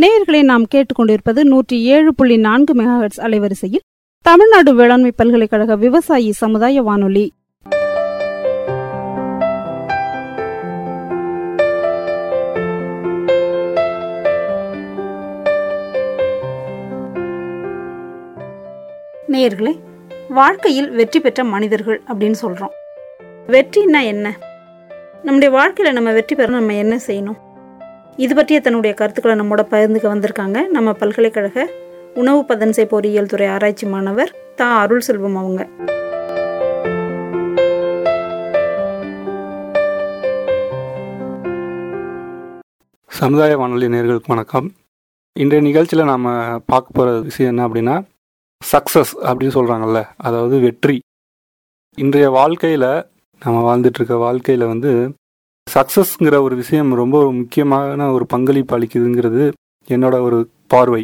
நேயர்களை நாம் கேட்டுக்கொண்டிருப்பது 107.4 மெகாஹெர்ட்ஸ் அலைவரிசையில் தமிழ்நாடு வேளாண்மை பல்கலைக்கழக விவசாயி சமுதாய வானொலி. நேயர்களே, வாழ்க்கையில் வெற்றி பெற்ற மனிதர்கள் அப்படின்னு சொல்றோம். வெற்றின்னா என்ன? நம்முடைய வாழ்க்கையில நம்ம வெற்றி பெற நம்ம என்ன செய்யணும்? இது பற்றிய தன்னுடைய கருத்துக்களை நம்மோட பகிர்ந்துக்க வந்திருக்காங்க நம்ம பல்கலைக்கழக உணவு பதன்சை பொறியியல் துறை ஆராய்ச்சி மாணவர் அருள் செல்வம் அவங்க. சமுதாய வானொலி நேயர்களுக்கு வணக்கம். இன்றைய நிகழ்ச்சியில் நாம் பார்க்க போகிற விஷயம் என்ன அப்படின்னா, சக்ஸஸ் அப்படின்னு சொல்கிறாங்கல்ல, அதாவது வெற்றி. இன்றைய வாழ்க்கையில் நம்ம வாழ்ந்துட்டுருக்க வாழ்க்கையில் சக்ஸஸ்ங்கிற ஒரு விஷயம் ரொம்ப முக்கியமான ஒரு பங்களிப்பு அளிக்குதுங்கிறது என்னோட ஒரு பார்வை.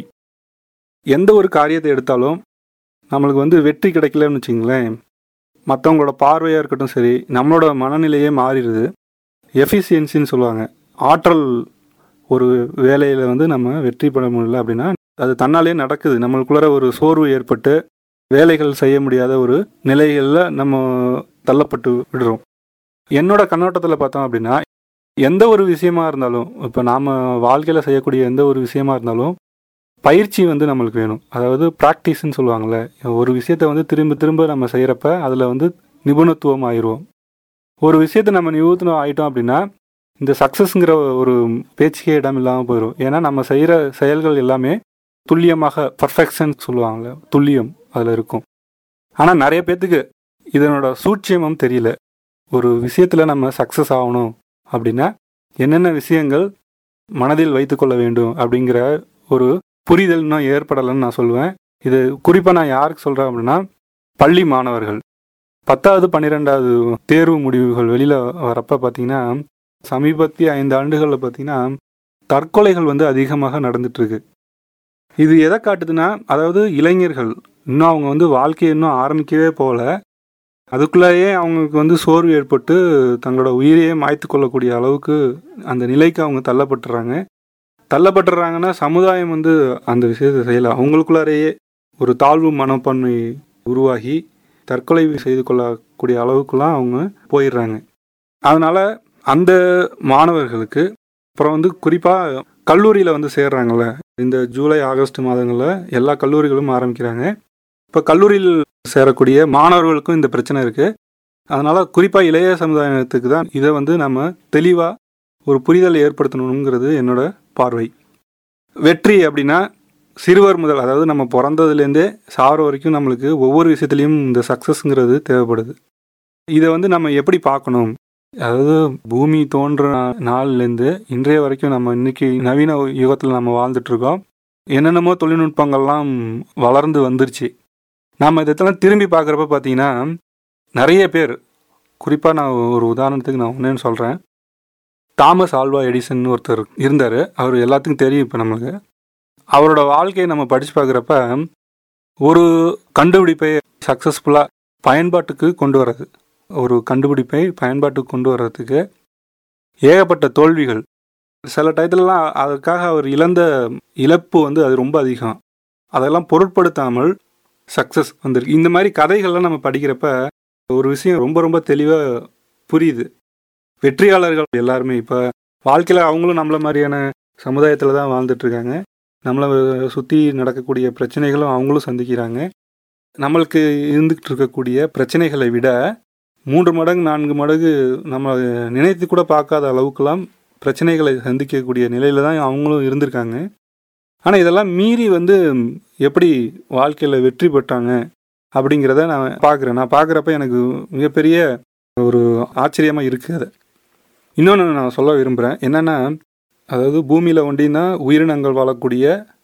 எந்த ஒரு காரியத்தை எடுத்தாலும் நம்மளுக்கு வெற்றி கிடைக்கலன்னு வச்சுங்களேன், மற்றவங்களோட பார்வையாக இருக்கட்டும் சரி, நம்மளோட மனநிலையே மாறிடுது. எஃபிஷியன்சின்னு சொல்லுவாங்க. ஆற்றல் ஒரு வேலையில் நம்ம வெற்றி பெற முடியல அப்படின்னா அது தன்னாலே நடக்குது. நம்மளுக்குள்ள ஒரு சோர்வு ஏற்பட்டு வேலைகள் செய்ய முடியாத ஒரு நிலைகளில் நம்ம தள்ளப்பட்டு விடுறோம். என்னோட கண்ணோட்டத்தில் பார்த்தோம் அப்படின்னா, எந்த ஒரு விஷயமா இருந்தாலும், இப்போ நாம் வாழ்க்கையில் செய்யக்கூடிய எந்த ஒரு விஷயமா இருந்தாலும் பயிற்சி நம்மளுக்கு வேணும். அதாவது ப்ராக்டிஸ்ன்னு சொல்லுவாங்கள்ல, ஒரு விஷயத்தை திரும்ப திரும்ப நம்ம செய்கிறப்ப அதில் நிபுணத்துவம் ஆயிடுவோம். ஒரு விஷயத்தை நம்ம நிபுணத்துவம் ஆகிட்டோம் அப்படின்னா இந்த சக்ஸஸ்ங்கிற ஒரு பேச்சுக்கே இடம் இல்லாமல் போயிடும். ஏன்னா நம்ம செய்கிற செயல்கள் எல்லாமே துல்லியமாக, பர்ஃபெக்ஷன் சொல்லுவாங்கள்ல, துல்லியம் அதில் இருக்கும். ஆனால் நிறைய பேர்த்துக்கு இதனோட சூட்சியமும் தெரியல. ஒரு விஷயத்தில் நம்ம சக்ஸஸ் ஆகணும் அப்படின்னா என்னென்ன விஷயங்கள் மனதில் வைத்துக்கொள்ள வேண்டும் அப்படிங்கிற ஒரு புரிதல் இன்னும் ஏற்படலைன்னு நான் சொல்லுவேன். இது குறிப்பாக நான் யாருக்கு சொல்கிறேன் அப்படின்னா, பள்ளி மாணவர்கள் 10வது 12வது தேர்வு முடிவுகள் வெளியில் வரப்போ பார்த்தீங்கன்னா, சமீபத்திய 5 ஆண்டுகளில் பார்த்தீங்கன்னா தற்கொலைகள் அதிகமாக நடந்துட்டுருக்கு. இது எதை காட்டுதுன்னா, அதாவது இளைஞர்கள் இன்னும் அவங்க வாழ்க்கையை இன்னும் ஆரம்பிக்கவே போகல, அதுக்குள்ளேயே அவங்களுக்கு சோர்வு ஏற்பட்டு தங்களோட உயிரையே மாய்த்து கொள்ளக்கூடிய அளவுக்கு அந்த நிலைக்கு அவங்க தள்ளப்பட்டுறாங்கன்னா சமுதாயம் அந்த விஷயத்தை செய்யலாம். அவங்களுக்குள்ளாரையே ஒரு தாழ்வு மனப்பான்மை உருவாகி தற்கொலை செய்து கொள்ளக்கூடிய அளவுக்குலாம் அவங்க போயிடுறாங்க. அதனால் அந்த மாணவர்களுக்கு அப்புறம் குறிப்பாக கல்லூரியில் சேர்றாங்கள்ல, இந்த ஜூலை ஆகஸ்ட் மாதங்களில் எல்லா கல்லூரிகளும் ஆரம்பிக்கிறாங்க. இப்போ கல்லூரியில் சேரக்கூடிய மாணவர்களுக்கும் இந்த பிரச்சனை இருக்குது. அதனால் குறிப்பாக இளைய சமுதாயத்துக்கு தான் இதை நம்ம தெளிவாக ஒரு புரிதலை ஏற்படுத்தணுங்கிறது என்னோட பார்வை. வெற்றி அப்படின்னா சிறுவர் முதல், அதாவது நம்ம பிறந்ததுலேருந்தே சாகிற வரைக்கும் நம்மளுக்கு ஒவ்வொரு விஷயத்துலையும் இந்த சக்ஸஸ்ங்கிறது தேவைப்படுது. இதை நம்ம எப்படி பார்க்கணும்? அதாவது பூமி தோன்ற நாள்லேருந்து இன்றைய வரைக்கும் நம்ம இன்னைக்கு நவீன யுகத்தில் நம்ம வாழ்ந்துட்டுருக்கோம். என்னென்னமோ தொழில்நுட்பங்கள்லாம் வளர்ந்து வந்துருச்சு. நாம் இதெல்லாம் திரும்பி பார்க்குறப்ப பார்த்தீங்கன்னா நிறைய பேர், குறிப்பாக நான் ஒரு உதாரணத்துக்கு நான் ஒன்றேன்னு சொல்கிறேன். தாமஸ் ஆல்வா எடிசன் ஒருத்தர் இருந்தார். அவர் எல்லாத்துக்கும் தெரியும். இப்போ நம்மளுக்கு அவரோட வாழ்க்கையை நம்ம படித்து பார்க்குறப்ப ஒரு கண்டுபிடிப்பை சக்ஸஸ்ஃபுல்லாக பயன்பாட்டுக்கு கொண்டு வர்றது, ஒரு கண்டுபிடிப்பை பயன்பாட்டுக்கு கொண்டு வர்றதுக்கு ஏகப்பட்ட தோல்விகள், சில டயத்துலலாம் அதுக்காக அவர் இழந்த இழப்பு அது ரொம்ப அதிகம். அதெல்லாம் பொருட்படுத்தாமல் சக்ஸஸ் வந்துருக்கு. இந்த மாதிரி கதைகள்லாம் நம்ம படிக்கிறப்ப ஒரு விஷயம் ரொம்ப ரொம்ப தெளிவாக புரியுது. வெற்றியாளர்கள் எல்லாருமே இப்போ வாழ்க்கையில் அவங்களும் நம்மள மாதிரியான சமுதாயத்தில் தான் வாழ்ந்துட்டுருக்காங்க. நம்மளை சுற்றி நடக்கக்கூடிய பிரச்சனைகளும் அவங்களும் சந்திக்கிறாங்க. நம்மளுக்கு இருந்துக்கிட்டு இருக்கக்கூடிய பிரச்சனைகளை விட 3 மடங்கு 4 மடங்கு நம்ம நினைத்து கூட பார்க்காத அளவுக்கெல்லாம் பிரச்சனைகளை சந்திக்கக்கூடிய நிலையில் தான் அவங்களும் இருந்திருக்காங்க. ஆனால் இதெல்லாம் மீறி எப்படி வாழ்க்கையில் வெற்றி பெற்றாங்க அப்படிங்கிறத நான் பார்க்குறேன். நான் பார்க்குறப்ப எனக்கு மிகப்பெரிய ஒரு ஆச்சரியமாக இருக்குது. அது இன்னொன்று நான் சொல்ல விரும்புகிறேன். என்னென்னா, அதாவது பூமியில் ஒண்டினா உயிரினங்கள் வாழக்கூடிய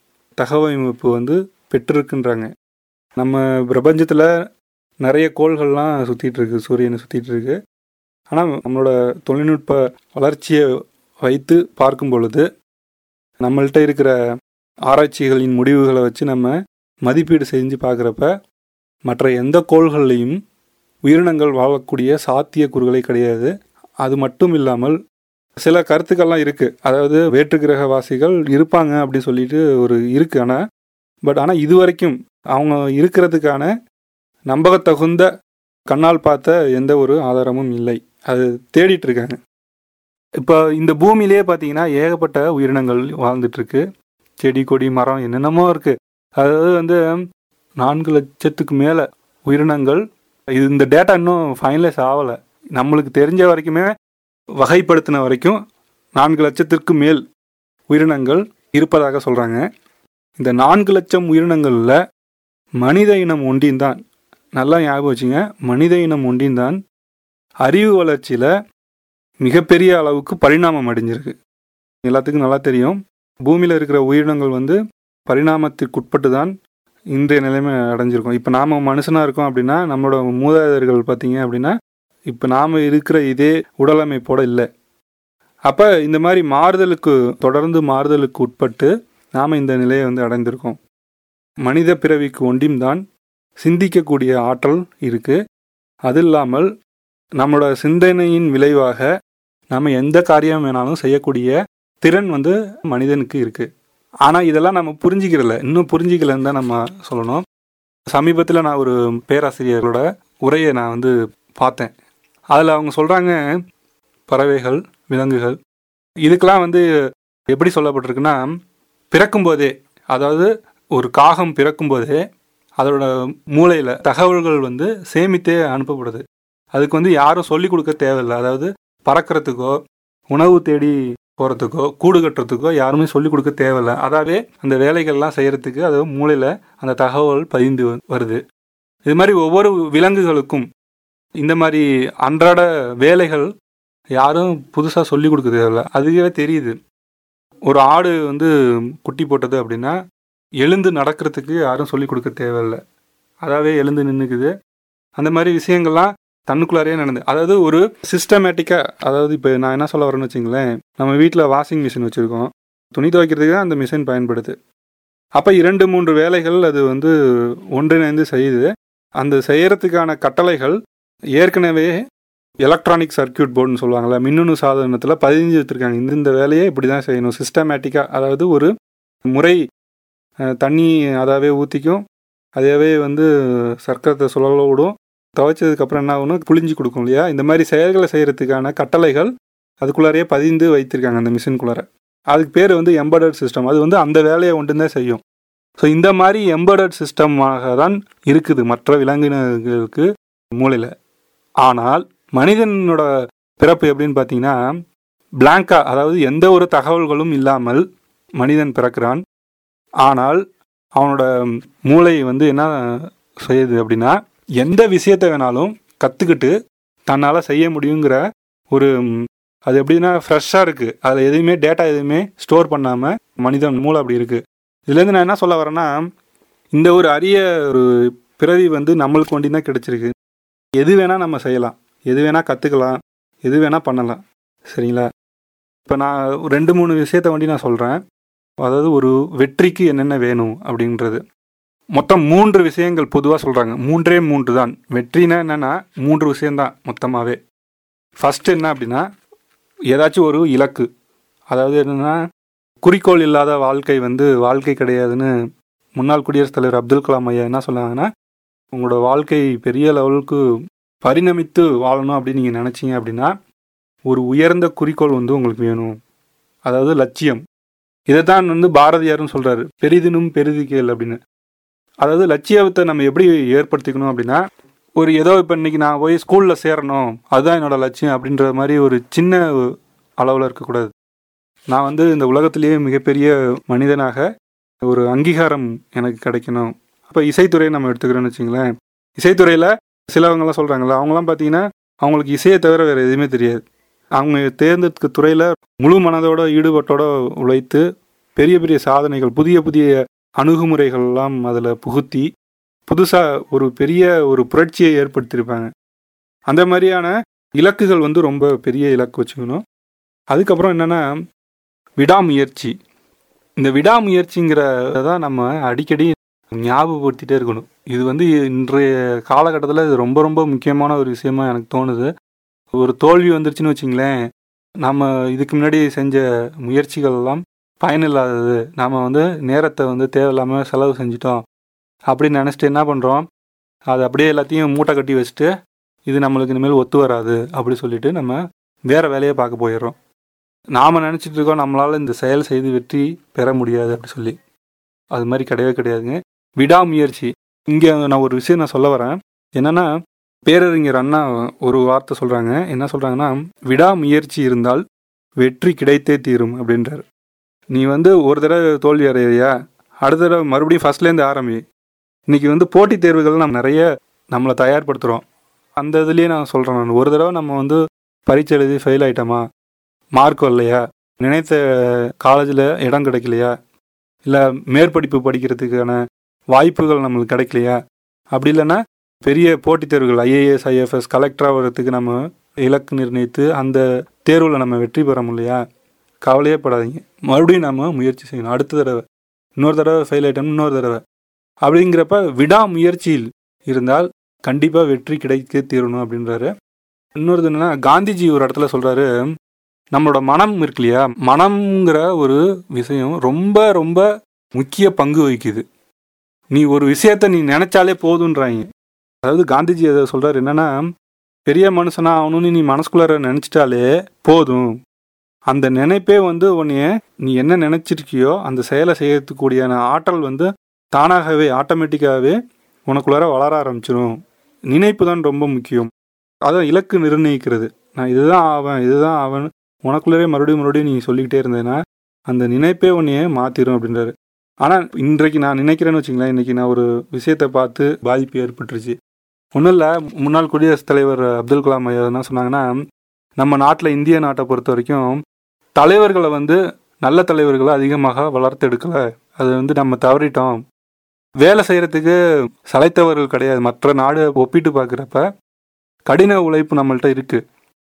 தகவமைப்பு பெற்றிருக்குன்றாங்க. நம்ம பிரபஞ்சத்தில் நிறைய கோள்கள்லாம் சுற்றிட்டுருக்கு, சூரியனை சுற்றிட்டுருக்கு. ஆனால் நம்மளோட தொழில்நுட்ப வளர்ச்சியை வைத்து பார்க்கும் பொழுது நம்மள்கிட்ட இருக்கிற ஆராய்ச்சிகளின் முடிவுகளை வச்சு நம்ம மதிப்பீடு செஞ்சு பார்க்குறப்ப மற்ற எந்த கோள்கள்லையும் உயிரினங்கள் வாழக்கூடிய சாத்தியக்கூறுகளே கிடையாது. அது மட்டும் இல்லாமல் சில கருத்துக்கள்லாம் இருக்குது. அதாவது வேற்று கிரகவாசிகள் இருப்பாங்க அப்படின்னு சொல்லிட்டு ஒரு இருக்குது. ஆனால் இது வரைக்கும் அவங்க இருக்கிறதுக்கான நம்பகத்தகுந்த கண்ணால் பார்த்த எந்த ஒரு ஆதாரமும் இல்லை. அது தேடிட்டு இருக்காங்க. இப்போ இந்த பூமியிலே பார்த்தீங்கன்னா ஏகப்பட்ட உயிரினங்கள் வாழ்ந்துட்டுருக்கு. செடி கொடி மரம் என்னென்னமோ இருக்குது. அதாவது வந்து 4 லட்சத்துக்கு மேலே உயிரினங்கள். இந்த டேட்டா இன்னும் ஃபைனலைஸ் ஆகலை. நம்மளுக்கு தெரிஞ்ச வரைக்குமே வகைப்படுத்தின வரைக்கும் 4 லட்சத்திற்கு மேல் உயிரினங்கள் இருப்பதாக சொல்கிறாங்க. இந்த 4 லட்சம் உயிரினங்களில் மனித இனம் ஒன்றின்தான், நல்லா ஞாபகம் வச்சுங்க, மனித இனம் ஒன்றின்தான் அறிவு வளர்ச்சியில் மிகப்பெரிய அளவுக்கு பரிணாமம் அடைஞ்சிருக்கு. எல்லாத்துக்கும் நல்லா தெரியும், பூமியில் இருக்கிற உயிரினங்கள் வந்து பரிணாமத்திற்குட்பட்டு தான் இன்றைய நிலைமை அடைஞ்சிருக்கும். இப்போ நாம் மனுஷனாக இருக்கோம் அப்படின்னா நம்மளோட மூதாதையர்கள் பார்த்தீங்க அப்படின்னா இப்போ நாம் இருக்கிற இதே உடலமைப்போடு இல்லை. அப்போ இந்த மாதிரி தொடர்ந்து மாறுதலுக்கு உட்பட்டு நாம் இந்த நிலையை வந்து அடைந்திருக்கோம். மனித பிறவிக்கு ஒன்றியும் தான் சிந்திக்கக்கூடிய ஆற்றல் இருக்குது. அது இல்லாமல் நம்மளோட சிந்தனையின் விளைவாக நம்ம எந்த காரியம் வேணாலும் செய்யக்கூடிய திறன் வந்து மனிதனுக்கு இருக்குது. ஆனால் இதெல்லாம் நம்ம இன்னும் புரிஞ்சிக்கலன்னு தான் நம்ம சொல்லணும். சமீபத்தில் நான் ஒரு பேராசிரியர்களோட உரையை நான் வந்து பார்த்தேன். அதில் அவங்க சொல்கிறாங்க, பறவைகள், விலங்குகள் இதுக்கெல்லாம் வந்து எப்படி சொல்லப்பட்டிருக்குன்னா, பிறக்கும்போதே, அதாவது ஒரு காகம் பிறக்கும்போதே அதோட மூளையில் தகவல்கள் வந்து சேமித்தே அனுப்பப்படுது. அதுக்கு வந்து யாரும் சொல்லிக் கொடுக்க தேவையில்லை. அதாவது பறக்கிறதுக்கோ உணவு தேடி போகிறதுக்கோ கூடு கட்டுறதுக்கோ யாருமே சொல்லிக் கொடுக்க தேவையில்லை. அதாவது அந்த வேலைகள்லாம் செய்கிறதுக்கு அதாவது மூளையில் அந்த தகவல் பதிந்து வருது. இது மாதிரி ஒவ்வொரு விலங்குகளுக்கும் இந்த மாதிரி அன்றாட வேலைகள் யாரும் புதுசாக சொல்லிக் கொடுக்க தேவையில்லை, அதுவே தெரியுது. ஒரு ஆடு வந்து குட்டி போட்டது அப்படின்னா எழுந்து நடக்கிறதுக்கு யாரும் சொல்லிக் கொடுக்க தேவையில்லை, அதாவே எழுந்து நின்றுக்குது. அந்த மாதிரி விஷயங்கள்லாம் தன்னுக்குள்ளாரையே நடந்து, அதாவது ஒரு சிஸ்டமேட்டிக்காக. அதாவது இப்போ நான் என்ன சொல்ல வரேன்னு வச்சுங்களேன், நம்ம வீட்டில் வாஷிங் மிஷின் வச்சுருக்கோம், துணி துவைக்கிறதுக்கு தான் அந்த மிஷின் பயன்படுது. அப்போ 2-3 வேலைகள் அது வந்து ஒன்றிணைந்து செய்யுது. அந்த செய்கிறதுக்கான கட்டளைகள் ஏற்கனவே எலக்ட்ரானிக் சர்க்கியூட் போர்டுன்னு சொல்லுவாங்கள்ல, மின்னணு சாதனத்தில் பதிஞ்சு வச்சுருக்காங்க. இந்த வேலையை இப்படி தான் செய்யணும் சிஸ்டமேட்டிக்காக. அதாவது ஒரு முறை தண்ணி அதாவே ஊற்றிக்கும், அதாவே வந்து சர்க்கரத்தை சுழல விடும், துவைச்சதுக்கப்புறம் என்ன ஆகணும், புளிஞ்சு கொடுக்கும் இல்லையா. இந்த மாதிரி செயல்களை செய்கிறதுக்கான கட்டளைகள் அதுக்குள்ளாரையே பதிந்து வைத்திருக்காங்க அந்த மிஷின்குள்ளார. அதுக்கு பேர் வந்து எம்படட் சிஸ்டம். அது வந்து அந்த வேலையை ஒன்று தான் செய்யும். ஸோ இந்த மாதிரி எம்படட் சிஸ்டமாக தான் இருக்குது மற்ற விலங்கினங்களுக்கு மூளையில். ஆனால் மனிதனோட பிறப்பு எப்படின்னு பார்த்தீங்கன்னா பிளாங்கா, அதாவது எந்த ஒரு தகவல்களும் இல்லாமல் மனிதன் பிறக்கிறான். ஆனால் அவனோட மூளை வந்து என்ன செய்யுது அப்படின்னா எந்த விஷயத்தை வேணாலும் கற்றுக்கிட்டு தன்னால் செய்ய முடியுங்கிற ஒரு, அது எப்படின்னா ஃப்ரெஷ்ஷாக இருக்குது. அதில் எதுவுமே டேட்டா எதுவுமே ஸ்டோர் பண்ணாமல் மனிதன் மூளை அப்படி இருக்குது. இதுலேருந்து நான் என்ன சொல்ல வரேன்னா, இந்த ஒரு அரிய ஒரு பிறவி வந்து நம்மளுக்கு ஒண்டி தான் கிடைச்சிருக்கு. எது வேணால் நம்ம செய்யலாம், எது வேணால் கற்றுக்கலாம், எது வேணால் பண்ணலாம். சரிங்களா? இப்போ நான் 2-3 விஷயத்தை வண்டி நான் சொல்கிறேன். அதாவது ஒரு வெற்றிக்கு என்னென்ன வேணும் அப்படின்றது. மொத்தம் 3 விஷயங்கள் பொதுவாக சொல்கிறாங்க. 3 தான் வெற்றினா. என்னென்னா 3 விஷயந்தான் மொத்தமாகவே. ஃபஸ்ட்டு என்ன அப்படின்னா, ஏதாச்சும் ஒரு இலக்கு. அதாவது என்னென்னா, குறிக்கோள் இல்லாத வாழ்க்கை வந்து வாழ்க்கை கிடையாதுன்னு முன்னாள் குடியரசுத் தலைவர் அப்துல் கலாம் ஐயா என்ன சொன்னாங்கன்னா, உங்களோட வாழ்க்கை பெரிய லெவலுக்கு பரிணமித்து வாழணும் அப்படின்னு நீங்கள் நினச்சிங்க அப்படின்னா ஒரு உயர்ந்த குறிக்கோள் வந்து உங்களுக்கு வேணும், அதாவது லட்சியம். இதை தான் வந்து பாரதியாரும் சொல்கிறாரு, பெரிதினும் பெரிது கேள் அப்படின்னு. அதாவது லட்சியத்தை நம்ம எப்படி ஏற்படுத்திக்கணும் அப்படின்னா, ஒரு ஏதோ இப்போ இன்றைக்கி நான் போய் ஸ்கூலில் சேரணும் அதுதான் என்னோடய லட்சியம் அப்படின்ற மாதிரி ஒரு சின்ன அளவில் இருக்கக்கூடாது. நான் வந்து இந்த உலகத்திலேயே மிகப்பெரிய மனிதனாக ஒரு அங்கீகாரம் எனக்கு கிடைக்கணும். அப்போ இசைத்துறையை நம்ம எடுத்துக்கிறோன்னு வச்சுங்களேன். இசைத்துறையில் சிலவங்கெல்லாம் சொல்கிறாங்களா, அவங்களாம் பார்த்தீங்கன்னா அவங்களுக்கு இசையை தவிர வேறு எதுவுமே தெரியாது. அவங்க தேர்ந்தெடுக்க துறையில் முழு மனதோட ஈடுபாட்டோட உழைத்து பெரிய பெரிய சாதனைகள், புதிய புதிய அணுகுமுறைகள்லாம் அதில் புகுத்தி புதுசாக ஒரு பெரிய ஒரு புரட்சியை ஏற்படுத்தியிருப்பாங்க. அந்த மாதிரியான இலக்குகள் வந்து ரொம்ப பெரிய இலக்கு வச்சுக்கணும். அதுக்கப்புறம் என்னென்னா விடாமுயற்சி. இந்த விடாமுயற்சிங்கிறத தான் நம்ம அடிக்கடி ஞாபகப்படுத்திகிட்டே இருக்கணும். இது வந்து இன்றைய காலகட்டத்தில் இது ரொம்ப ரொம்ப முக்கியமான ஒரு விஷயமா எனக்கு தோணுது. ஒரு தோல்வி வந்துருச்சுன்னு வச்சிங்களேன், நம்ம இதுக்கு முன்னாடி செஞ்ச முயற்சிகள் எல்லாம் பயனில்லாதது, நாம் வந்து நேரத்தை வந்து தேவையில்லாமல் செலவு செஞ்சிட்டோம் அப்படின்னு நினச்சிட்டு என்ன பண்ணுறோம், அது அப்படியே எல்லாத்தையும் மூட்டை கட்டி வச்சுட்டு இது நம்மளுக்கு இனிமேல் ஒத்து வராது அப்படி சொல்லிட்டு நம்ம வேறு வேலையை பார்க்க போயிடுறோம். நாம் நினச்சிட்டு இருக்கோம் நம்மளால் இந்த செயல் செய்து வெற்றி பெற முடியாது அப்படி சொல்லி. அது மாதிரி கிடையவே கிடையாதுங்க. விடாமுயற்சி. இங்கே நான் ஒரு விஷயம் நான் சொல்ல வரேன். என்னென்னா, பேரறிஞர் அண்ணா ஒரு வார்த்தை சொல்கிறாங்க. என்ன சொல்கிறாங்கன்னா, விடாமுயற்சி இருந்தால் வெற்றி கிடைத்தே தீரும் அப்படின்றார். நீ வந்து ஒரு தடவை தோல்வி அடையிறியா, அடுத்த தடவை மறுபடியும் ஃபஸ்ட்லேருந்து ஆரம்பி. இன்றைக்கி வந்து போட்டித் தேர்வுகள் நம்ம நிறைய நம்மளை தயார்படுத்துகிறோம். அந்த இதுலேயே நான் சொல்கிறேன், நான் ஒரு தடவை நம்ம வந்து பரீட்சை எழுதி ஃபெயில் ஆகிட்டோமா, மார்க் வரலையா, நினைத்த காலேஜில் இடம் கிடைக்கலையா, இல்லை மேற்படிப்பு படிக்கிறதுக்கான வாய்ப்புகள் நம்மளுக்கு கிடைக்கலையா, அப்படி இல்லைன்னா பெரிய போட்டித் தேர்வுகள் ஐஏஎஸ் ஐஎஃப்எஸ் கலெக்டராக வர்றதுக்கு நம்ம இலக்கு நிர்ணயித்து அந்த தேர்வில் நம்ம வெற்றி பெற முடியலையா, கவலையே படாதீங்க. மறுபடியும் நம்ம முயற்சி செய்யணும். அடுத்த தடவை இன்னொரு தடவை ஃபெயில் ஆகிட்டோம், இன்னொரு தடவை அப்படிங்கிறப்ப விடாமுயற்சியில் இருந்தால் கண்டிப்பாக வெற்றி கிடைக்க தீரணும் அப்படின்றாரு. இன்னொரு என்னென்னா, காந்திஜி ஒரு இடத்துல சொல்கிறாரு, நம்மளோட மனம் இருக்கு இல்லையா, மனம்ங்கிற ஒரு விஷயம் ரொம்ப ரொம்ப முக்கிய பங்கு வகிக்குது. நீ ஒரு விஷயத்தை நீ நினச்சாலே போதுன்றாங்க. அதாவது காந்திஜி அதை சொல்கிறார் என்னென்னா, பெரிய மனுஷனாக ஆகணும்னு நீ மனசுக்குள்ளார நினச்சிட்டாலே போதும். அந்த நினைப்பே வந்து உன்னைய நீ என்ன நினச்சிருக்கியோ அந்த செயலை செய்யறதுக்கூடியான ஆற்றல் வந்து தானாகவே ஆட்டோமேட்டிக்காகவே உனக்குள்ளார வளர ஆரம்பிச்சிடும். நினைப்பு தான் ரொம்ப முக்கியம். அதான் இலக்கு நிர்ணயிக்கிறது. நான் இதுதான் ஆவன் உனக்குள்ளே மறுபடியும் நீ சொல்லிக்கிட்டே இருந்தேன்னா அந்த நினைப்பே உன்னையே மாற்றிடும் அப்படின்றாரு. ஆனால் இன்றைக்கு நான் நினைக்கிறேன்னு வச்சுங்களேன், இன்றைக்கி நான் ஒரு விஷயத்தை பார்த்து பாதிப்பு ஏற்பட்டுருச்சு. ஒன்றும் இல்லை, முன்னாள் குடியரசுத் தலைவர் அப்துல் கலாம் ஐயா என்ன சொன்னாங்கன்னா, நம்ம நாட்டில் இந்திய நாட்டை பொறுத்த வரைக்கும் தலைவர்களை வந்து நல்ல தலைவர்களை அதிகமாக வளர்த்தெடுக்கலை, அது வந்து நம்ம தவறிட்டோம். வேலை செய்கிறதுக்கு சளைத்தவர்கள் கிடையாது. மற்ற நாடு ஒப்பிட்டு பார்க்குறப்ப கடின உழைப்பு நம்மள்கிட்ட இருக்குது.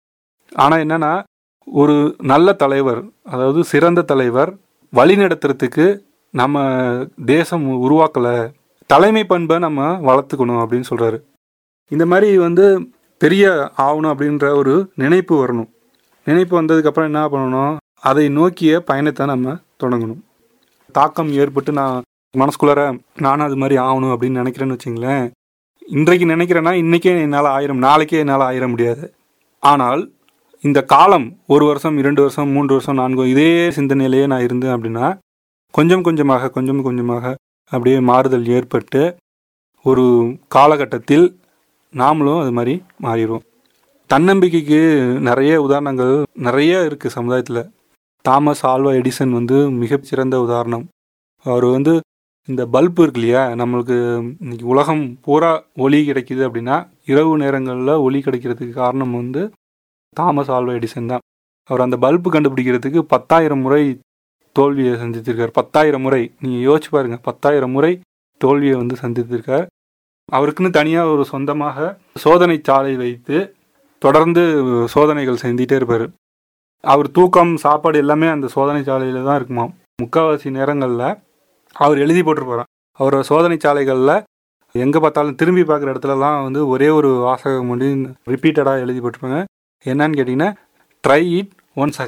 ஆனால் என்னென்னா, ஒரு நல்ல தலைவர், அதாவது சிறந்த தலைவர் வழி நடத்துறதுக்கு நம்ம தேசம் உருவாக்கலை. தலைமை பண்பை நம்ம வளர்த்துக்கணும் அப்படின்னு சொல்கிறாரு. இந்த மாதிரி வந்து பெரிய ஆகணும் அப்படின்ற ஒரு நினைப்பு வரணும். நினைப்பு வந்ததுக்கப்புறம் என்ன பண்ணணும், அதை நோக்கிய பயணத்தை நம்ம தொடங்கணும். தாக்கம் ஏற்பட்டு நான் மனசுக்குள்ளார நானும் அது மாதிரி ஆகணும் அப்படின்னு நினைக்கிறேன்னு வச்சுங்களேன், இன்றைக்கு நினைக்கிறேன்னா இன்றைக்கே என்னால் ஆயிரம், நாளைக்கே என்னால் ஆயிர முடியாது. ஆனால் இந்த காலம் 1 வருஷம் 2 வருஷம் 3 வருஷம் 4 இதே சிந்தனையிலேயே நான் இருந்தேன் அப்படின்னா கொஞ்சம் கொஞ்சமாக அப்படியே மாறுதல் ஏற்பட்டு ஒரு காலகட்டத்தில் நாமளும் அது மாதிரி மாறிடுவோம். தன்னம்பிக்கைக்கு நிறைய உதாரணங்கள் நிறைய இருக்குது சமுதாயத்தில். தாமஸ் ஆல்வா எடிசன் வந்து மிகச்சிறந்த உதாரணம். அவர் வந்து இந்த பல்பு இருக்கு இல்லையா, நம்மளுக்கு இன்னைக்கு உலகம் பூரா ஒளி கிடைக்கிது அப்படின்னா இரவு நேரங்களில் ஒளி கிடைக்கிறதுக்கு காரணம் வந்து தாமஸ் ஆல்வா எடிசன் தான். அவர் அந்த பல்பு கண்டுபிடிக்கிறதுக்கு 10,000 முறை தோல்வியை சந்தித்திருக்கார். 10,000 முறை, நீங்கள் யோசிச்சு பாருங்கள், 10,000 முறை தோல்வியை வந்து சந்தித்திருக்கார். அவருக்குன்னு தனியாக ஒரு சொந்தமாக சோதனை சாலை வைத்து தொடர்ந்து சோதனைகள் செஞ்சிட்டே இருப்பார். அவர் தூக்கம் சாப்பாடு எல்லாமே அந்த சோதனை சாலையில் தான் இருக்குமா. முக்கால்வாசி நேரங்களில் அவர் எழுதி போட்டிருப்பாராம். அவரோட சோதனை சாலைகளில் எங்கே பார்த்தாலும் திரும்பி பார்க்குற இடத்துலலாம் வந்து ஒரே ஒரு வாசகம் வந்து ரிப்பீட்டடாக எழுதி போட்டிருப்பாங்க. என்னன்னு கேட்டிங்கன்னா, ட்ரை இட் ஒன்ஸ்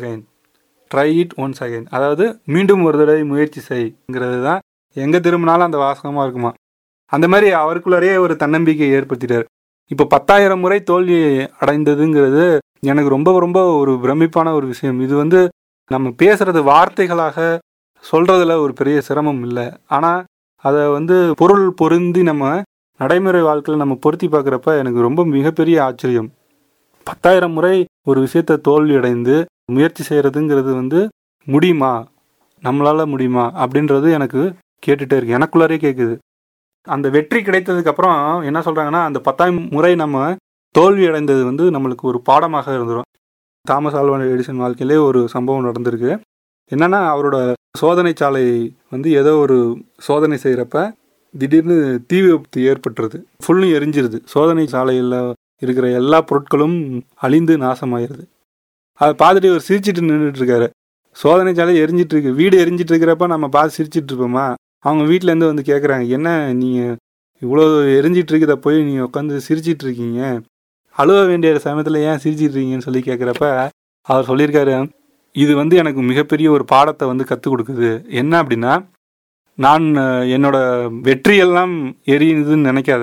அகைன், அதாவது மீண்டும் ஒரு தடவை முயற்சி செய்கிறது தான் எங்கே திரும்பினாலும் அந்த வாசகமாக இருக்குமா. அந்த மாதிரி அவருக்குள்ளே ஒரு தன்னம்பிக்கையை ஏற்படுத்திட்டார். இப்போ 10,000 முறை தோல்வி அடைந்ததுங்கிறது எனக்கு ரொம்ப ரொம்ப ஒரு பிரமிப்பான ஒரு விஷயம். இது வந்து நம்ம பேசுகிறது வார்த்தைகளாக சொல்கிறதுல ஒரு பெரிய சிரமம் இல்லை. ஆனால் அதை வந்து பொருள் பொருந்தி நம்ம நடைமுறை வாழ்க்கையில் நம்ம பொருத்தி பார்க்குறப்ப எனக்கு ரொம்ப மிகப்பெரிய ஆச்சரியம். 10,000 முறை ஒரு விஷயத்தை தோல்வி அடைந்து முயற்சி செய்கிறதுங்கிறது வந்து முடியுமா, நம்மளால் முடியுமா அப்படின்றது எனக்கு கேட்டுகிட்டே இருக்கு, எனக்குள்ளாரே கேட்குது. அந்த வெற்றி கிடைத்ததுக்கப்புறம் என்ன சொல்கிறாங்கன்னா, அந்த 10,000 முறை நம்ம தோல்வி அடைந்தது வந்து நம்மளுக்கு ஒரு பாடமாக இருந்துடும். தாமஸ் ஆல்வா எடிசன் வாழ்க்கையிலே ஒரு சம்பவம் நடந்திருக்கு. என்னென்னா, அவரோட சோதனை சாலை வந்து ஏதோ ஒரு சோதனை செய்கிறப்ப திடீர்னு தீ விபத்து ஏற்பட்டுருது. ஃபுல்லும் எரிஞ்சிருது. சோதனை சாலையில் இருக்கிற எல்லா பொருட்களும் அழிந்து நாசமாயிருது. அதை பார்த்துட்டு இவர் சிரிச்சிட்டு நின்றுட்டு இருக்காரு. சோதனை சாலை எரிஞ்சிட்டு இருக்கு, வீடு எரிஞ்சிட்டு இருக்கிறப்ப நம்ம பார்த்து சிரிச்சிட்டு இருப்போமா. அவங்க வீட்டிலேருந்து வந்து கேட்குறாங்க, என்ன நீங்கள் இவ்வளோ எரிஞ்சிட்டு இருக்குதை போய் நீங்கள் உட்காந்து சிரிச்சிட்டு இருக்கீங்க, அழுவ வேண்டிய சமயத்தில் ஏன் சிரிச்சிட்டு இருக்கீங்கன்னு சொல்லி கேட்குறப்ப அவர் சொல்லியிருக்காரு, இது வந்து எனக்கு மிகப்பெரிய ஒரு பாடத்தை வந்து கற்றுக் கொடுக்குது. என்ன அப்படின்னா, நான் என்னோட வெற்றியெல்லாம் எரியுதுன்னு நினைக்காத,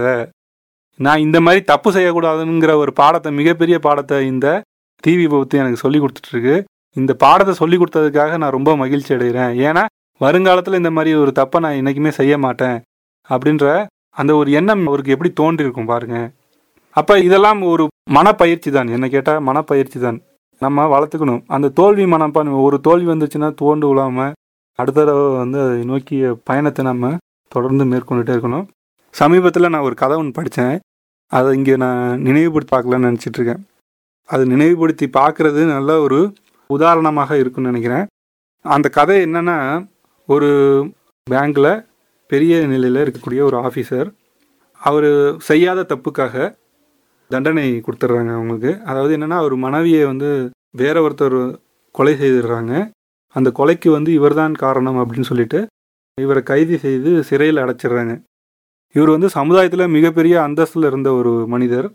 நான் இந்த மாதிரி தப்பு செய்யக்கூடாதுங்கிற ஒரு பாடத்தை, மிகப்பெரிய பாடத்தை இந்த தீ விபத்து எனக்கு சொல்லி கொடுத்துட்ருக்கு. இந்த பாடத்தை சொல்லி கொடுத்ததுக்காக நான் ரொம்ப மகிழ்ச்சி அடைகிறேன். ஏன்னா வருங்காலத்தில் இந்த மாதிரி ஒரு தப்பை நான் என்றைக்குமே செய்ய மாட்டேன் அப்படின்ற அந்த ஒரு எண்ணம் அவருக்கு எப்படி தோன்றியிருக்கும் பாருங்க. அப்போ இதெல்லாம் ஒரு மனப்பயிற்சி தான், என்ன கேட்டால் மனப்பயிற்சி தான். நம்ம வளர்த்துக்கணும் அந்த தோல்வி மனப்பான்மை. ஒரு தோல்வி வந்துச்சுன்னா தோண்டு விழாமல் அடுத்த தடவை வந்து அதை நோக்கிய பயணத்தை நம்ம தொடர்ந்து மேற்கொண்டுட்டே இருக்கணும். சமீபத்தில் நான் ஒரு கதை ஒன்று படித்தேன். அதை இங்கே நான் நினைவுபடுத்தி பார்க்கலான்னு நினச்சிட்ருக்கேன். அது நினைவுபடுத்தி பார்க்குறது நல்ல ஒரு உதாரணமாக இருக்குன்னு நினைக்கிறேன். அந்த கதை என்னென்னா, ஒரு பேங்க்கில் பெரிய நிலையில் இருக்கக்கூடிய ஒரு ஆஃபீஸர், அவர் செய்யாத தப்புக்காக தண்டனை கொடுத்துட்றாங்க அவங்களுக்கு. அதாவது என்னென்னா, அவர் மனைவியை வந்து வேற ஒருத்தர் கொலை செய்துடுறாங்க. அந்த கொலைக்கு வந்து இவர்தான் காரணம் அப்படின்னு சொல்லிட்டு இவரை கைது செய்து சிறையில் அடைச்சிடுறாங்க. இவர் வந்து சமுதாயத்தில் மிகப்பெரிய அந்தஸ்தில் இருந்த ஒரு மனிதர்.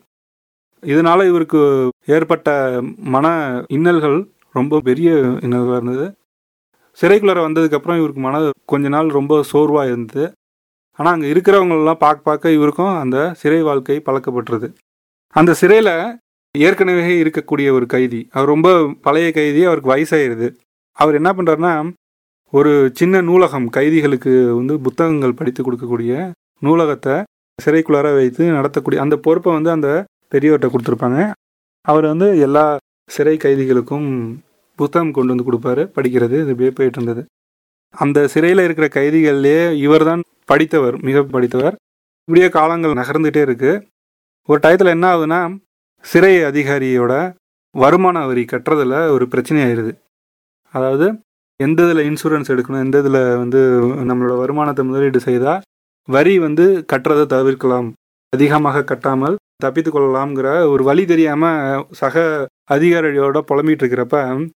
இதனால் இவருக்கு ஏற்பட்ட மன இன்னல்கள் ரொம்ப பெரிய இன்னல்களாக இருந்தது. சிறைக்குள்ளார வந்ததுக்கப்புறம் இவருக்கு கொஞ்ச நாள் ரொம்ப சோர்வாக இருந்தது. ஆனால் அங்கே இருக்கிறவங்களெல்லாம் பார்க்க இவருக்கும் அந்த சிறை வாழ்க்கை பழக்கப்பட்டுருது. அந்த சிறையில் ஏற்கனவே இருக்கக்கூடிய ஒரு கைதி, அவர் ரொம்ப பழைய கைதி, அவருக்கு வயசாகிடுது. அவர் என்ன பண்ணுறாருன்னா, ஒரு சின்ன நூலகம், கைதிகளுக்கு வந்து புத்தகங்கள் படித்து கொடுக்கக்கூடிய நூலகத்தை சிறைக்குள்ளார வைத்து நடத்தக்கூடிய அந்த பொறுப்பை வந்து அந்த பெரியவர்கிட்ட கொடுத்துருப்பாங்க. அவர் வந்து எல்லா சிறை கைதிகளுக்கும் புத்தகம் கொண்டு வந்து கொடுப்பாரு, படிக்கிறது. இது இப்படியே போயிட்டு இருந்தது. அந்த சிறையில் இருக்கிற கைதிகள்லேயே இவர் தான் படித்தவர், மிக படித்தவர். இப்படியே காலங்கள் நகர்ந்துகிட்டே இருக்குது. ஒரு டயத்தில் என்ன ஆகுதுன்னா, சிறை அதிகாரியோட வருமான வரி கட்டுறதில் ஒரு பிரச்சனை ஆயிடுது. அதாவது எந்த இதில் இன்சூரன்ஸ் எடுக்கணும், எந்த இதில் வந்து நம்மளோட வருமானத்தை முதலீடு செய்தால் வரி வந்து கட்டுறதை தவிர்க்கலாம், அதிகமாக கட்டாமல் தப்பித்து கொள்ளலாம்ங்கிற ஒரு வழி தெரியாமல் சக அதிகாரியோட புலம்பிகிட்டு இருக்கிறப்ப,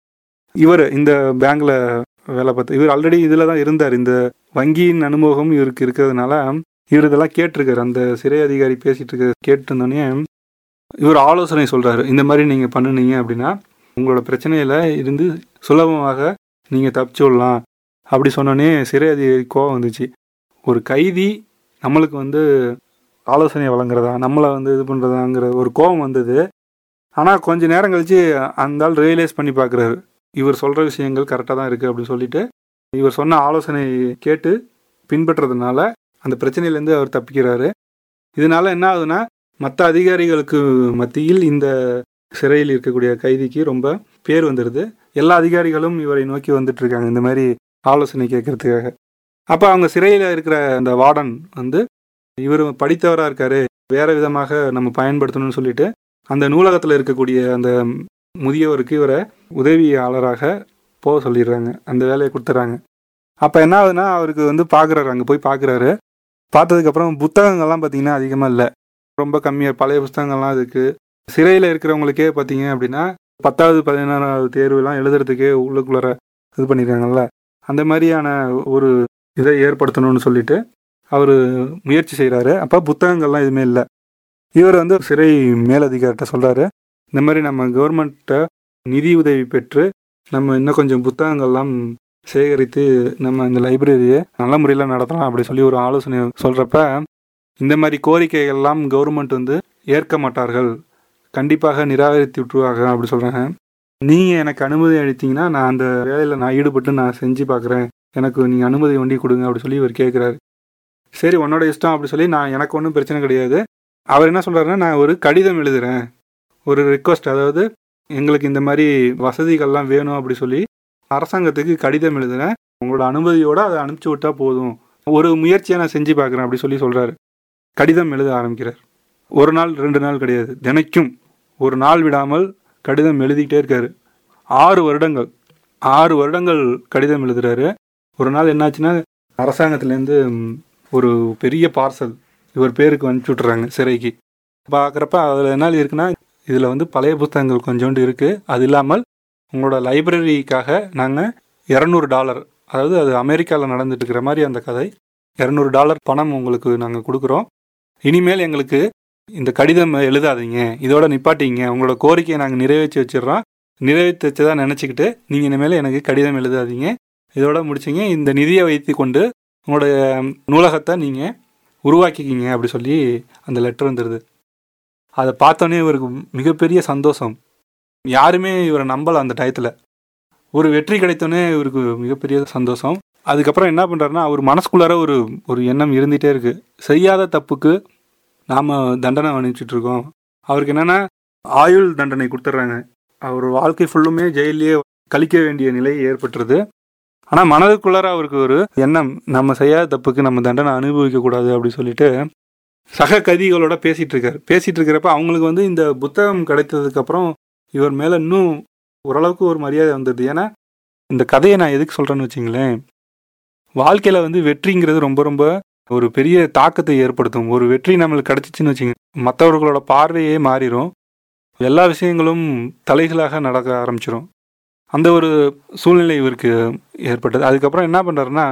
இவர் இந்த பேங்கில் வேலை பார்த்து, இவர் ஆல்ரெடி இதில் தான் இருந்தார். இந்த வங்கியின் அனுபவம் இவருக்கு இருக்கிறதுனால இவர் இதெல்லாம் கேட்டிருக்காரு. அந்த சிறை அதிகாரி பேசிகிட்டு இருக்க கேட்டுருந்தோடனே இவர் ஆலோசனை சொல்கிறாரு. இந்த மாதிரி நீங்கள் பண்ணுனீங்க அப்படின்னா உங்களோட பிரச்சனையில் இருந்து சுலபமாக நீங்கள் தப்பிச்சு விடலாம் அப்படி சொன்னோடனே சிறை அதிகாரி கோவம் வந்துச்சு. ஒரு கைதி நம்மளுக்கு வந்து ஆலோசனை வழங்குறதா, நம்மளை வந்து இது பண்ணுறதாங்கிற ஒரு கோபம் வந்தது. ஆனால் கொஞ்சம் நேரம் கழித்து அந்த ஆள் ரியலைஸ் பண்ணி பார்க்குறாரு, இவர் சொல்கிற விஷயங்கள் கரெக்டாக தான் இருக்குது அப்படின்னு சொல்லிட்டு இவர் சொன்ன ஆலோசனை கேட்டு பின்பற்றுறதுனால அந்த பிரச்சனையிலேருந்து அவர் தப்பிக்கிறாரு. இதனால் என்ன ஆகுதுன்னா, மற்ற அதிகாரிகளுக்கு மத்தியில் இந்த சிறையில் இருக்கக்கூடிய கைதிக்கு ரொம்ப பேர் வந்துடுது. எல்லா அதிகாரிகளும் இவரை நோக்கி வந்துட்டுருக்காங்க இந்த மாதிரி ஆலோசனை கேட்குறதுக்காக. அப்போ அவங்க சிறையில் இருக்கிற அந்த வார்டன் வந்து, இவர் படித்தவராக இருக்காரு, வேறு விதமாக நம்ம பயன்படுத்தணும்னு சொல்லிட்டு அந்த நூலகத்தில் இருக்கக்கூடிய அந்த முதியவருக்கு இவரை உதவியாளராக போக சொல்லிடுறாங்க, அந்த வேலையை கொடுத்துட்றாங்க. அப்போ என்ன ஆகுதுன்னா, அவருக்கு வந்து பார்க்குறாரு, அங்கே போய் பார்க்குறாரு. பார்த்ததுக்கப்புறம் புத்தகங்கள்லாம் பார்த்திங்கன்னா அதிகமாக இல்லை, ரொம்ப கம்மியாக பழைய புத்தகங்கள்லாம் இருக்குது. சிறையில் இருக்கிறவங்களுக்கே பார்த்திங்க அப்படின்னா 10வது 11வது தேர்வுலாம் எழுதுறதுக்கே உள்ளுக்குள்ளார இது பண்ணியிருக்காங்கல்ல, அந்த மாதிரியான ஒரு இதை ஏற்படுத்தணும்னு சொல்லிட்டு அவர் முயற்சி செய்கிறாரு. அப்போ புத்தகங்கள்லாம் எதுவுமே இல்லை. இவர் வந்து சிறை மேலதிகாரிட்ட சொல்கிறாரு, இந்த மாதிரி நம்ம கவர்மெண்ட்டை நிதி உதவி பெற்று நம்ம இன்னும் கொஞ்சம் புத்தகங்கள்லாம் சேகரித்து நம்ம இந்த லைப்ரரியை நல்ல முறையில் நடத்தலாம் அப்படி சொல்லி ஒரு ஆலோசனை சொல்கிறப்ப, இந்த மாதிரி கோரிக்கைகள்லாம் கவர்மெண்ட் வந்து ஏற்க மாட்டார்கள், கண்டிப்பாக நிராகரித்து விட்டுருவாங்க அப்படி சொல்கிறாங்க. நீங்கள் எனக்கு அனுமதி அளித்தீங்கன்னா நான் அந்த வேலையில் நான் ஈடுபட்டு நான் செஞ்சு பார்க்குறேன், எனக்கு நீங்கள் அனுமதி ஒண்டி கொடுங்க அப்படி சொல்லி இவர் கேட்குறாரு. சரி உன்னோட இஷ்டம் அப்படி சொல்லி, நான் எனக்கு ஒன்றும் பிரச்சனை கிடையாது. அவர் என்ன சொல்கிறாருன்னா, நான் ஒரு கடிதம் எழுதுகிறேன், ஒரு ரிக்வஸ்ட், அதாவது எங்களுக்கு இந்த மாதிரி வசதிகள்லாம் வேணும் அப்படி சொல்லி அரசாங்கத்துக்கு கடிதம் எழுதுகிறேன், உங்களோட அனுமதியோடு அதை அனுப்பிச்சி விட்டால் போதும், ஒரு முயற்சியை நான் செஞ்சு பார்க்குறேன் அப்படி சொல்லி சொல்கிறாரு. கடிதம் எழுத ஆரம்பிக்கிறார். ஒரு நாள் 2 நாள் கிடையாது, தினைக்கும் ஒரு நாள் விடாமல் கடிதம் எழுதிக்கிட்டே இருக்காரு. 6 வருடங்கள் கடிதம் எழுதுறாரு. ஒரு நாள் என்னாச்சுன்னா, அரசாங்கத்துலேருந்து ஒரு பெரிய பார்சல் இவர் பேருக்கு அனுப்பிச்சி விட்றாங்க சிறைக்கு. பார்க்குறப்ப அதில் என்ன இருக்குன்னா, இதில் வந்து பழைய புத்தகங்கள் கொஞ்சோண்டு இருக்குது, அது இல்லாமல் உங்களோட லைப்ரரிக்காக நாங்கள் $200, அதாவது அது அமெரிக்காவில் நடந்துட்டு இருக்கிற மாதிரி அந்த கதை, $200 பணம் உங்களுக்கு நாங்கள் கொடுக்குறோம். இனிமேல் எங்களுக்கு இந்த கடிதம் எழுதாதீங்க, இதோட நிப்பாட்டிங்க, உங்களோட கோரிக்கையை நாங்கள் நிறைவேற்றி வச்சிடறோம், நிறைவேற்றி வச்சதாக நினச்சிக்கிட்டு நீங்கள் இனிமேல் எனக்கு கடிதம் எழுதாதீங்க, இதோட முடிச்சிங்க, இந்த நிதியை வைத்து கொண்டு உங்களுடைய நூலகத்தை நீங்கள் உருவாக்கிக்கிங்க அப்படி சொல்லி அந்த லெட்டர் வந்துடுது. அதை பார்த்தோன்னே இவருக்கு மிகப்பெரிய சந்தோஷம். யாருமே இவரை நம்பலை அந்த டயத்தில். ஒரு வெற்றி கிடைத்தோன்னே இவருக்கு மிகப்பெரிய சந்தோஷம். அதுக்கப்புறம் என்ன பண்ணுறாருன்னா, அவர் மனசுக்குள்ளார ஒரு எண்ணம் இருந்துகிட்டே இருக்குது. செய்யாத தப்புக்கு நாம் தண்டனை அனுப்பிச்சிட்ருக்கோம். அவருக்கு என்னென்னா ஆயுள் தண்டனை கொடுத்துட்றாங்க. அவர் வாழ்க்கை ஃபுல்லுமே ஜெயிலே கழிக்க வேண்டிய நிலை ஏற்பட்டுருது. ஆனால் மனதுக்குள்ளார அவருக்கு ஒரு எண்ணம், நம்ம செய்யாத தப்புக்கு நம்ம தண்டனை அனுபவிக்கக்கூடாது அப்படின்னு சொல்லிட்டு சக கைதிகளோட பேசிகிட்டு இருக்கார். பேசிகிட்டு இருக்கிறப்ப அவங்களுக்கு இந்த புத்தகம் கிடைத்ததுக்கப்புறம் இவர் மேலே இன்னும் ஓரளவுக்கு ஒரு மரியாதை வந்துடுது. ஏன்னா இந்த கதையை நான் எதுக்கு சொல்கிறேன்னு வச்சிங்களேன், வாழ்க்கையில் வெற்றிங்கிறது ரொம்ப ரொம்ப ஒரு பெரிய தாக்கத்தை ஏற்படுத்தும். ஒரு வெற்றி நம்மளுக்கு கிடச்சிச்சின்னு வச்சிங்க, மற்றவர்களோட பார்வையே மாறிடும், எல்லா விஷயங்களும் தலைகளாக நடக்க ஆரம்பிச்சிடும். அந்த ஒரு சூழ்நிலை இவருக்கு ஏற்பட்டது. அதுக்கப்புறம் என்ன பண்ணுறாருன்னா,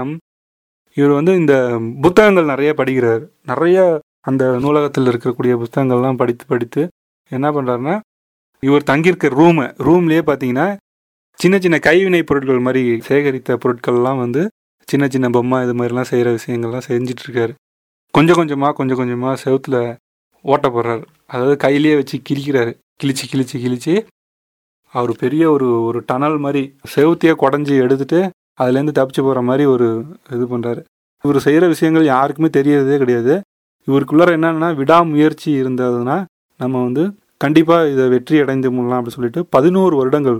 இவர் இந்த புத்தகங்கள் நிறைய படிக்கிறார். நிறைய அந்த நூலகத்தில் இருக்கக்கூடிய புத்தகங்கள்லாம் படித்து என்ன பண்ணுறாருன்னா, இவர் தங்கியிருக்க ரூம்லேயே பார்த்தீங்கன்னா சின்ன சின்ன கைவினை பொருட்கள் மாதிரி சேகரித்த பொருட்கள்லாம் சின்ன சின்ன பொம்மை இது மாதிரிலாம் செய்கிற விஷயங்கள்லாம் செஞ்சிட்ருக்காரு. கொஞ்சம் கொஞ்சமாக செவுத்தில் ஓட்ட போடுறாரு. அதாவது கையிலேயே வச்சு கிழிக்கிறாரு. கிழிச்சு அவர் பெரிய ஒரு டனல் மாதிரி செவுத்தையே குடஞ்சி எடுத்துட்டு அதுலேருந்து தப்பிச்சு போகிற மாதிரி ஒரு இது பண்ணுறாரு. இவர் செய்கிற விஷயங்கள் யாருக்குமே தெரியறதே கிடையாது. இவருக்குள்ளார என்னென்னா விடாமுயற்சி இருந்ததுன்னா நம்ம கண்டிப்பாக இதை வெற்றி அடைந்து முடலாம் அப்படின்னு சொல்லிட்டு 11 வருடங்கள்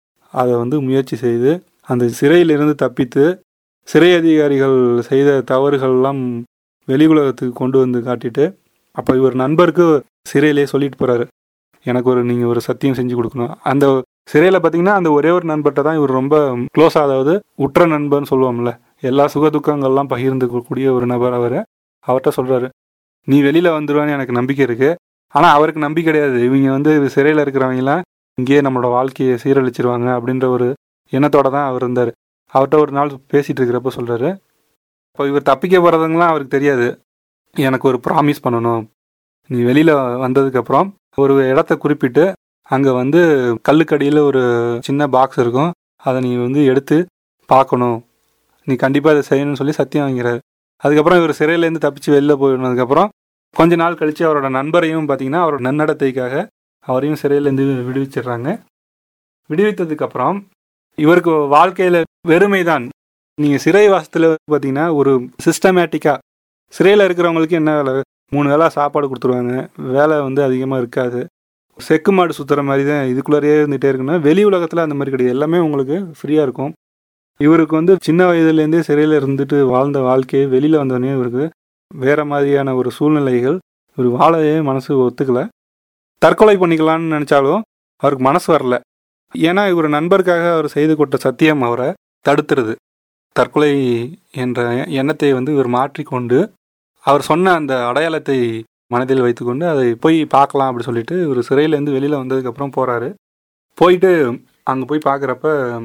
அதை முயற்சி செய்து அந்த சிறையிலிருந்து தப்பித்து சிறை அதிகாரிகள் செய்த தவறுகள்லாம் வெளி உலகத்துக்கு கொண்டு வந்து காட்டிட்டு, அப்போ இவர் நண்பருக்கு சிறையிலே சொல்லிட்டு போகிறாரு, எனக்கு நீங்கள் ஒரு சத்தியம் செஞ்சு கொடுக்கணும். அந்த சிறையில் பார்த்தீங்கன்னா அந்த ஒரே ஒரு நண்பர்கிட்ட தான் இவர் ரொம்ப க்ளோஸ், அதாவது உற்ற நண்பர்னு சொல்லுவோம்ல, எல்லா சுகதுக்கங்கள்லாம் பகிர்ந்துக்கக்கூடிய ஒரு நபர். அவர்கிட்ட சொல்கிறாரு, நீ வெளியில் வந்துடுவான்னு எனக்கு நம்பிக்கை இருக்குது. ஆனால் அவருக்கு நம்பிக்கை கிடையாது, இவங்க சிறையில் இருக்கிறவங்களாம் இங்கேயே நம்மளோட வாழ்க்கையை சீரழிச்சிருவாங்க அப்படின்ற ஒரு எண்ணத்தோடு தான் அவர் இருந்தார். அவர்கிட்ட ஒரு நாள் பேசிகிட்டு இருக்கிறப்ப சொல்கிறாரு, இப்போ இவர் தப்பிக்க போகிறதுங்களாம் அவருக்கு தெரியாது, எனக்கு ஒரு ப்ராமிஸ் பண்ணணும், நீ வெளியில் வந்ததுக்கப்புறம் ஒரு இடத்த குறிப்பிட்டு அங்கே கல்லுக்கடியில் ஒரு சின்ன பாக்ஸ் இருக்கும், அதை நீ எடுத்து பார்க்கணும், நீ கண்டிப்பாக அதை செய்யணும்னு சொல்லி சத்தியம் வாங்கிறார். அதுக்கப்புறம் இவர் சிறையிலேருந்து தப்பிச்சு வெளியில் போயிடுனதுக்கப்புறம் கொஞ்ச நாள் கழித்து அவரோட நண்பரையும் பார்த்திங்கன்னா அவரோட நன்னடத்தைக்காக அவரையும் சிறையிலேருந்து விடுவிச்சிடுறாங்க. விடுவித்ததுக்கப்புறம் இவருக்கு வாழ்க்கையில் வெறுமை தான். நீங்கள் சிறை வாசத்தில் பார்த்தீங்கன்னா ஒரு சிஸ்டமேட்டிக்காக சிறையில் இருக்கிறவங்களுக்கு என்ன வேலை, 3 வேளை சாப்பாடு கொடுத்துருவாங்க, வேலை அதிகமாக இருக்காது, செக்கு மாடு சுற்றுற மாதிரி தான் இதுக்குள்ளேயே இருந்துகிட்டே இருக்குன்னா, வெளி உலகத்தில் அந்த மாதிரி கிடையாது, எல்லாமே உங்களுக்கு ஃப்ரீயாக இருக்கும். இவருக்கு சின்ன வயதுலேருந்தே சிறையில் இருந்துட்டு வாழ்ந்த வாழ்க்கையை வெளியில் வந்தோடனே இவருக்கு வேறு மாதிரியான ஒரு சூழ்நிலைகள், இவர் வாழையே மனசு ஒத்துக்கலை. தற்கொலை பண்ணிக்கலான்னு நினச்சாலும் அவருக்கு மனசு வரல. ஏன்னா இவர் நண்பருக்காக அவர் செய்து கொண்ட சத்தியம் அவரை தடுத்துருது. தற்கொலை என்ற எண்ணத்தை இவர் மாற்றிக்கொண்டு அவர் சொன்ன அந்த அடையாளத்தை மனதில் வைத்துக்கொண்டு அதை போய் பார்க்கலாம் அப்படி சொல்லிட்டு இவர் சிறையிலேருந்து வெளியில் வந்ததுக்கப்புறம் போகிறாரு. போயிட்டு அங்கே போய் பார்க்குறப்ப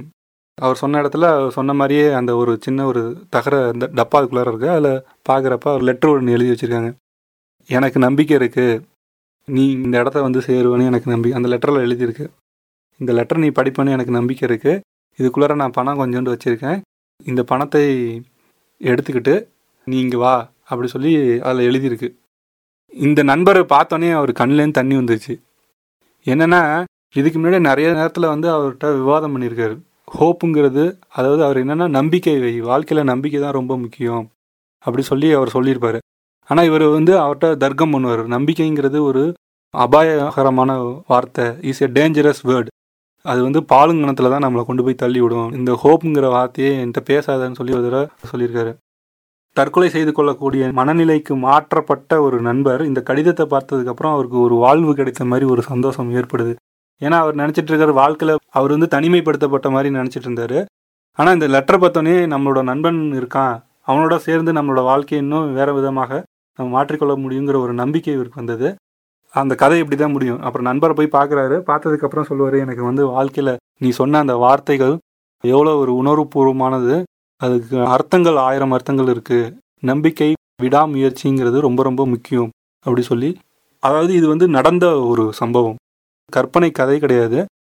அவர் சொன்ன இடத்துல சொன்ன மாதிரியே அந்த ஒரு சின்ன ஒரு தகர அந்த டப்பாவுக்குள்ளார இருக்குது. அதில் பார்க்குறப்ப அவர் லெட்டர் ஒன்று எழுதி வச்சுருக்காங்க, எனக்கு நம்பிக்கை இருக்குது, நீ இந்த இடத்த சேருவேன்னு எனக்கு நம்பிக்கை. அந்த லெட்டரில் எழுதியிருக்கு, இந்த லெட்டர் நீ படிப்பேன்னு எனக்கு நம்பிக்கை இருக்குது, இதுக்குள்ளார நான் பணம் கொஞ்சோண்டு வச்சுருக்கேன், இந்த பணத்தை எடுத்துக்கிட்டு நீ இங்கே வா அப்படி சொல்லி அதில் எழுதியிருக்கு. இந்த நண்பரை பார்த்தோன்னே அவர் கண்ணிலேருந்து தண்ணி வந்துச்சு. என்னென்னா இதுக்கு முன்னாடி நிறைய நேரத்தில் அவர்கிட்ட விவாதம் பண்ணியிருக்காரு. ஹோப்புங்கிறது, அதாவது அவர் என்னென்னா நம்பிக்கை வை, வாழ்க்கையில் நம்பிக்கை தான் ரொம்ப முக்கியம் அப்படி சொல்லி அவர் சொல்லியிருப்பார். ஆனால் இவர் அவர்கிட்ட தர்க்கம் பண்ணுவார், நம்பிக்கைங்கிறது ஒரு அபாயகரமான வார்த்தை, இஸ் எ டேஞ்சரஸ் வேர்டு, அது பாலுங்கணத்தில் தான் நம்மளை கொண்டு போய் தள்ளி விடும், இந்த ஹோப்புங்கிற வார்த்தையே என்கிட்ட பேசாதன்னு சொல்லி ஒரு தடவை சொல்லியிருக்காரு. தற்கொலை செய்து கொள்ளக்கூடிய மனநிலைக்கு மாற்றப்பட்ட ஒரு நண்பர் இந்த கடிதத்தை பார்த்ததுக்கப்புறம் அவருக்கு ஒரு வாழ்வு கிடைத்த மாதிரி ஒரு சந்தோஷம் ஏற்படுது. ஏன்னா அவர் நினச்சிட்டு இருக்கிற வாழ்க்கையில் அவர் தனிமைப்படுத்தப்பட்ட மாதிரி நினச்சிட்டு இருந்தார். ஆனால் இந்த லெட்டரை பார்த்தோன்னே நம்மளோட நண்பன் இருக்கான், அவனோட சேர்ந்து நம்மளோட வாழ்க்கையை இன்னும் வேறு விதமாக நம்ம மாற்றிக்கொள்ள முடியுங்கிற ஒரு நம்பிக்கை இவருக்கு வந்தது. அந்த கதை இப்படி தான் முடியும். அப்புறம் நண்பரை போய் பார்க்குறாரு, பார்த்ததுக்கப்புறம் சொல்லுவார், எனக்கு வாழ்க்கையில் நீ சொன்ன அந்த வார்த்தைகள் எவ்வளோ ஒரு உணர்வுபூர்வமானது, அதுக்கு அர்த்தங்கள் 1000 அர்த்தங்கள் இருக்குது, நம்பிக்கை விடாமுயற்சிங்கிறது ரொம்ப ரொம்ப முக்கியம் அப்படி சொல்லி. அதாவது இது நடந்த ஒரு சம்பவம், கற்பனை கதை கிடையாது.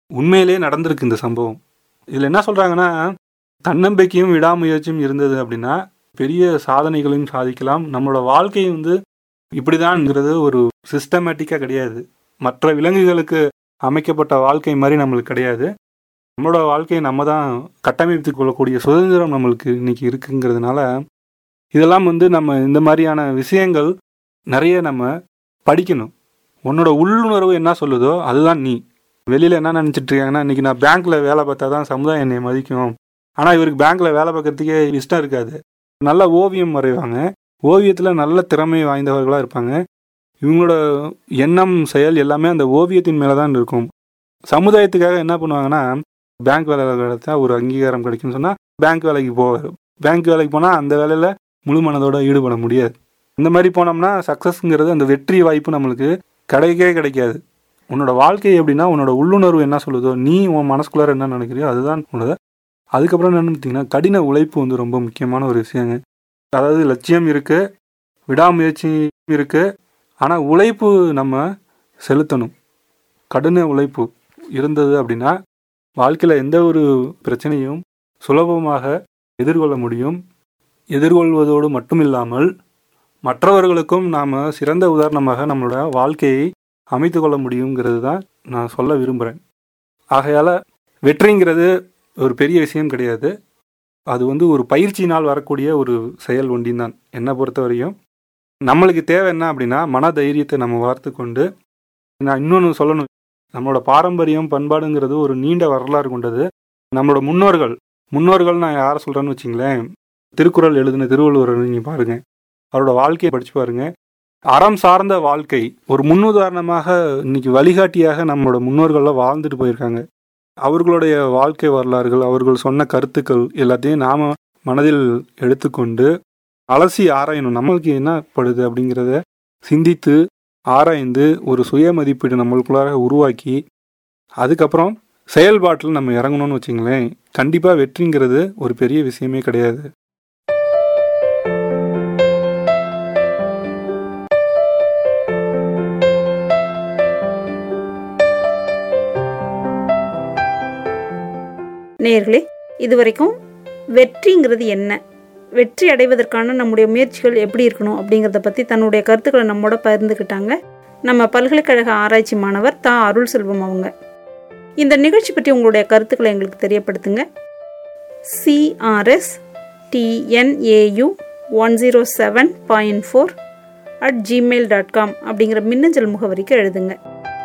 உண்மையிலே நடந்திருக்கு இந்த சம்பவம். இதில் என்ன சொல்கிறாங்கன்னா, தன்னம்பிக்கையும் விடாமுயற்சியும் இருந்தது அப்படின்னா பெரிய சாதனைகளையும் சாதிக்கலாம். நம்மளோட வாழ்க்கை இப்படி தான்ங்கிறது ஒரு சிஸ்டமேட்டிக்காக கிடையாது. மற்ற விலங்குகளுக்கு அமைக்கப்பட்ட வாழ்க்கை மாதிரி நம்மளுக்கு கிடையாது. நம்மளோட வாழ்க்கையை நம்ம தான் கட்டமைத்து கொள்ளக்கூடிய சுதந்திரம் நம்மளுக்கு இன்னைக்கு இருக்குங்கிறதுனால இதெல்லாம் நம்ம இந்த மாதிரியான விஷயங்கள் நிறைய நம்ம படிக்கணும். உன்னோட உள்ளுணர்வு என்ன சொல்லுதோ அதுதான் நீ. வெளியில் என்ன நினச்சிட்டு இருக்காங்கன்னா, இன்றைக்கி நான் பேங்க்கில் வேலை பார்த்தா தான் சமுதாயம் என்னை மதிக்கும். ஆனால் இவருக்கு பேங்க்கில் வேலை பார்க்கறதுக்கே இஷ்டம் இருக்காது. நல்ல ஓவியம் வரைவாங்க, ஓவியத்தில் நல்ல திறமை வாய்ந்தவர்களாக இருப்பாங்க. இவங்களோட எண்ணம் செயல் எல்லாமே அந்த ஓவியத்தின் மேலே தான் இருக்கும். சமுதாயத்துக்காக என்ன பண்ணுவாங்கன்னா, பேங்க் வேலை கிடைத்தா ஒரு அங்கீகாரம் கிடைக்கும்னு சொன்னால் பேங்க் வேலைக்கு போவார். பேங்க் வேலைக்கு போனால் அந்த வேலையில் முழு மனதோடு ஈடுபட முடியாது. இந்த மாதிரி போனோம்னா சக்ஸஸ்ங்கிறது, அந்த வெற்றி வாய்ப்பு நம்மளுக்கு கிடைக்காது. உன்னோட வாழ்க்கை எப்படின்னா, உன்னோட உள்ளுணர்வு என்ன சொல்லுதோ, நீ உன் மனசுக்குள்ளார என்ன நினைக்கிறியோ அதுதான் உன்னோட. அதுக்கப்புறம் என்னென்னு பார்த்தீங்கன்னா, கடின உழைப்பு ரொம்ப முக்கியமான ஒரு விஷயங்க. அதாவது லட்சியம் இருக்குது, விடாமுயற்சி இருக்குது, ஆனால் உழைப்பு நம்ம செலுத்தணும். கடின உழைப்பு இருந்தது அப்படின்னா வாழ்க்கையில் எந்த ஒரு பிரச்சனையும் சுலபமாக எதிர்கொள்ள முடியும். எதிர்கொள்வதோடு மட்டும் இல்லாமல் மற்றவர்களுக்கும் நாம் சிறந்த உதாரணமாக நம்மளோட வாழ்க்கையை அமைத்து கொள்ள முடியுங்கிறது தான் நான் சொல்ல விரும்புகிறேன். ஆகையால் வெற்றிங்கிறது ஒரு பெரிய விஷயம் கிடையாது. அது ஒரு பயிற்சியினால் வரக்கூடிய ஒரு செயல் ஒன்றின் தான் என்னை பொறுத்த வரையும். நம்மளுக்கு தேவை என்ன அப்படின்னா, மன தைரியத்தை நம்ம வார்த்து கொண்டு, நான் இன்னொன்று சொல்லணும், நம்மளோட பாரம்பரியம் பண்பாடுங்கிறது ஒரு நீண்ட வரலாறு கொண்டது. நம்மளோட முன்னோர்கள் நான் யாரை சொல்கிறேன்னு வச்சிங்களேன், திருக்குறள் எழுதின திருவள்ளுவர் நீங்கள் பாருங்கள், அவரோட வாழ்க்கையை படித்து பாருங்கள். அறம் சார்ந்த வாழ்க்கை ஒரு முன்னுதாரணமாக இன்னைக்கு வழிகாட்டியாக நம்மளோட முன்னோர்கள்லாம் வாழ்ந்துட்டு போயிருக்காங்க. அவர்களுடைய வாழ்க்கை வரலாறுகள், அவர்கள் சொன்ன கருத்துக்கள் எல்லாத்தையும் நாம் மனதில் எடுத்துக்கொண்டு அலசி ஆராயணும். நம்மளுக்கு என்ன படுது அப்படிங்கிறத சிந்தித்து ஆராய்ந்து ஒரு சுய மதிப்பீடு நம்மளுக்குள்ளார உருவாக்கி அதுக்கப்புறம் செயல்பாட்டில் நம்ம இறங்கணும்னு வச்சிங்களேன், கண்டிப்பாக வெற்றிங்கிறது ஒரு பெரிய விஷயமே கிடையாது. நேயர்களே, இதுவரைக்கும் வெற்றிங்கிறது என்ன, வெற்றி அடைவதற்கான நம்முடைய முயற்சிகள் எப்படி இருக்கணும் அப்படிங்கிறத பற்றி தன்னுடைய கருத்துக்களை நம்மோட பகிர்ந்துக்கிட்டாங்க நம்ம பல்கலைக்கழக ஆராய்ச்சி மாணவர் தா அருள் செல்வம் அவங்க. இந்த நிகழ்ச்சி பற்றி உங்களுடைய கருத்துக்களை எங்களுக்கு தெரியப்படுத்துங்க. CRSTNAU107.4 @gmail.com அப்படிங்கிற மின்னஞ்சல் முகவரிக்கு எழுதுங்க.